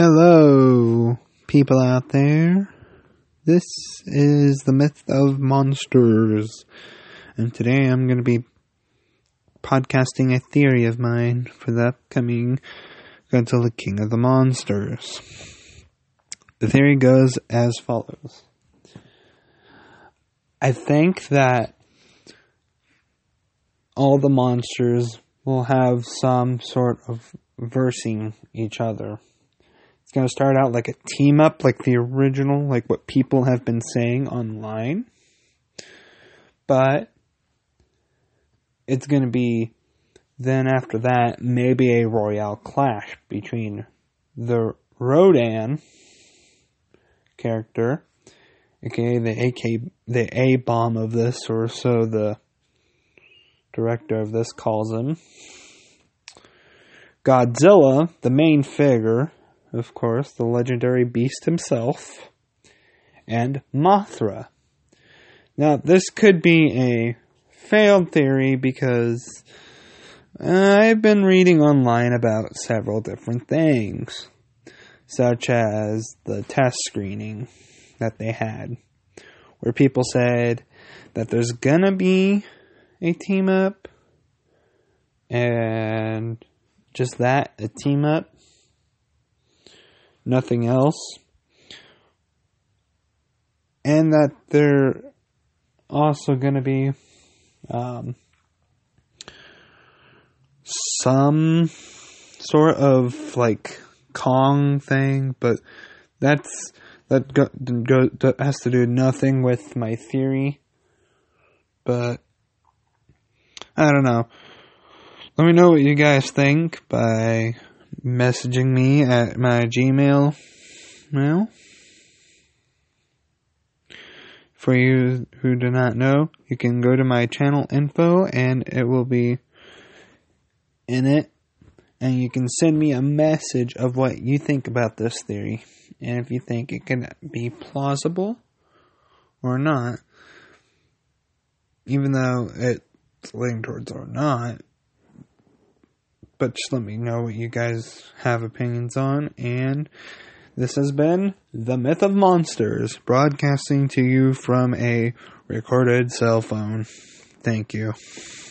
Hello, people out there. This is the Myth of Monsters, and today I'm going to be podcasting a theory of mine for the upcoming Godzilla King of the Monsters. The theory goes as follows. I think that all the monsters will have some sort of versing each other. It's going to start out like a team up, like the original, like what people have been saying online. But it's going to be, then after that, maybe a royale clash between the Rodan character, aka the A-bomb of this, or so the director of this calls him. Godzilla, the main figure, of course, the legendary beast himself, and Mothra. Now, this could be a failed theory because I've been reading online about several different things, such as the test screening that they had, where people said that there's gonna be a team up, and just that, a team up, nothing else, and that they're also going to be some sort of like Kong thing, but that has to do nothing with my theory. But I don't know. Let me know what you guys think by messaging me at my Gmail mail. For you who do not know, you can go to my channel info and it will be in it. And you can send me a message of what you think about this theory. And if you think it can be plausible or not. Even though it's leaning towards or not. But just let me know what you guys have opinions on. And this has been The Myth of Monsters, broadcasting to you from a recorded cell phone. Thank you.